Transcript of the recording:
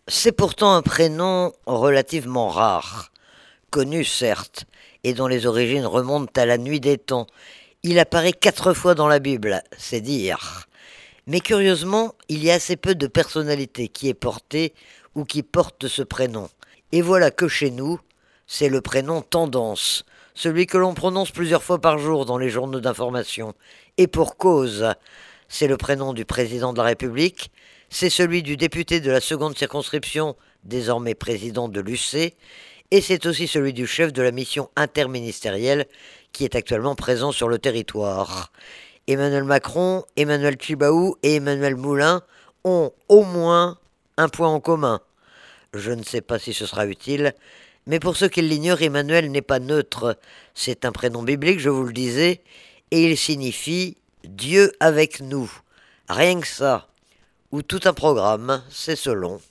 C'est pourtant un prénom relativement rare, connu certes, et dont les origines remontent à la nuit des temps. Il apparaît 4 fois dans la Bible, c'est dire. Mais curieusement, il y a assez peu de personnalités qui aient porté ou qui portent ce prénom. Et voilà que chez nous, c'est le prénom tendance, celui que l'on prononce plusieurs fois par jour dans les journaux d'information. Et pour cause, c'est le prénom du président de la République, c'est celui du député de la seconde circonscription, désormais président de l'UC, et c'est aussi celui du chef de la mission interministérielle qui est actuellement présent sur le territoire. Emmanuel Macron, Emmanuel Tchibaou et Emmanuel Moulin ont au moins un point en commun. Je ne sais pas si ce sera utile, mais pour ceux qui l'ignorent, Emmanuel n'est pas neutre. C'est un prénom biblique, je vous le disais, et il signifie Dieu avec nous. Rien que ça. Ou tout un programme, c'est selon.